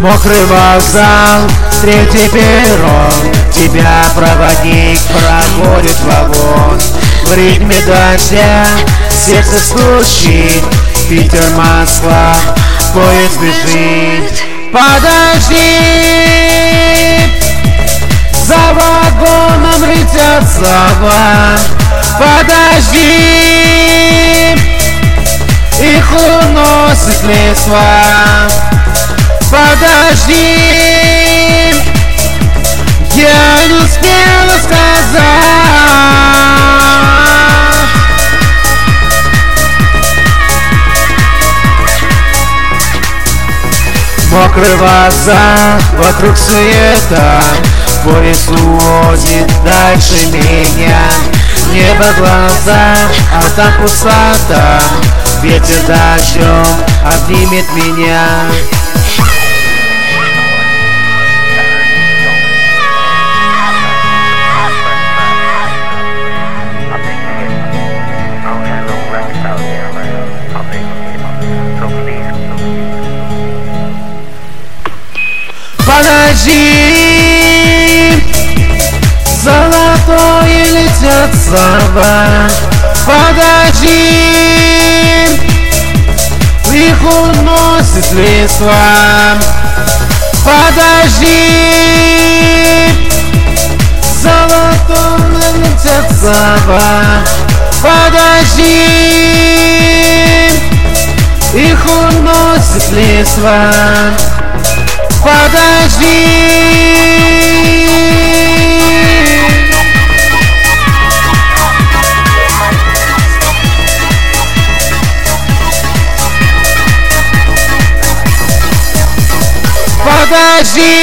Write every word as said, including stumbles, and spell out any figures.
Мокрый вокзал, третий перрон, тебя проводник проходит вагон. В ритме дождя сердце стучит, Питер, Москва, поезд бежит. Подожди, за вагоном летят слова. Подожди, их уносит листва. Подожди, я не успела сказать. Мокрый вокзал, вокруг суета, поезд увозит дальше меня. Небо глаза, а там пустота, ветер дождем обнимет меня. Подожди, золотое летят слова. Подожди, их уносит листва. Подожди, золотое летят слова. Подожди, их уносит листва. Подожди, подожди.